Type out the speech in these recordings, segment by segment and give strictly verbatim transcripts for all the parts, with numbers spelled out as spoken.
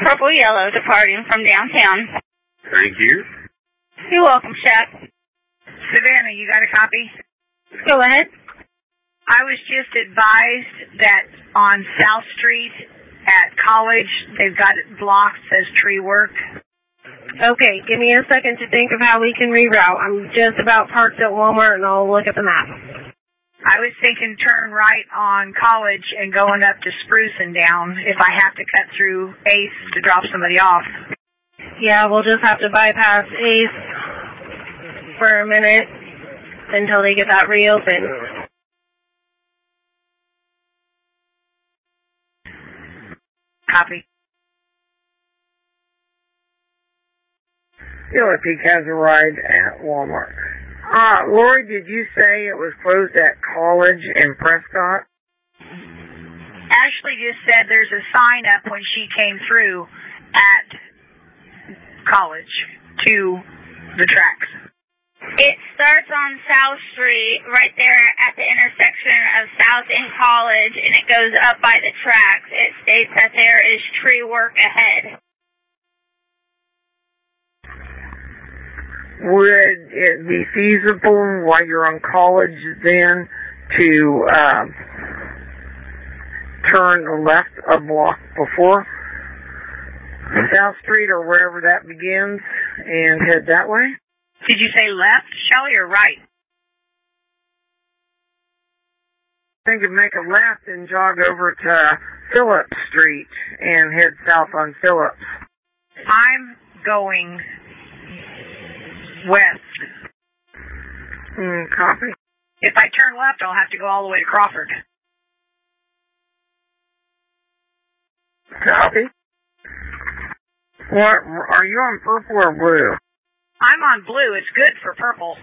Purple Yellow departing from downtown. Thank you. You're welcome, Shaq. Savannah, you got a copy? Go ahead. I was just advised that on South Street at College, they've got it blocked, says tree work. Okay, give me a second to think of how we can reroute. I'm just about parked at Walmart, and I'll look at the map. I was thinking turn right on College and going up to Spruce and down if I have to cut through Ace to drop somebody off. Yeah, we'll just have to bypass Ace for a minute until they get that reopened. Copy. Killer Peak has arrived at Walmart. Uh, Lori, did you say it was closed at College in Prescott? Ashley just said there's a sign up when she came through at College to the tracks. It starts on South Street, right there at the intersection of South and College, and it goes up by the tracks. It states that there is tree work ahead. Would it be feasible while you're on College then to uh, turn left a block before South Street or wherever that begins and head that way? Did you say left, Shelley, or right? I think it'd make a left and jog over to Phillips Street and head south on Phillips. I'm going west. Mm, copy. If I turn left, I'll have to go all the way to Crawford. Copy. What, are you on purple or blue? I'm on blue. It's good for purple.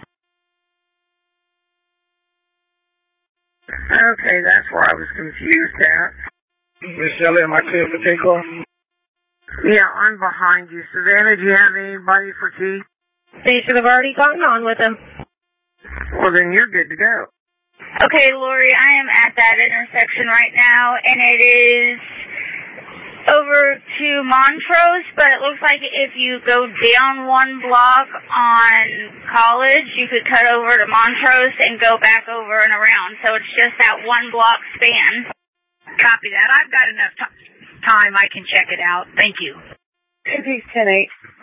Okay, that's where I was confused at. Miss Shelley, am I clear for takeoff? Yeah, I'm behind you. Savannah, do you have anybody for key? They should have already gotten on with them. Well, then you're good to go. Okay, Lori, I am at that intersection right now, and it is over to Montrose, but it looks like if you go down one block on College, you could cut over to Montrose and go back over and around. So it's just that one block span. Copy that. I've got enough t- time. I can check it out. Thank you. Two Peaks ten eight.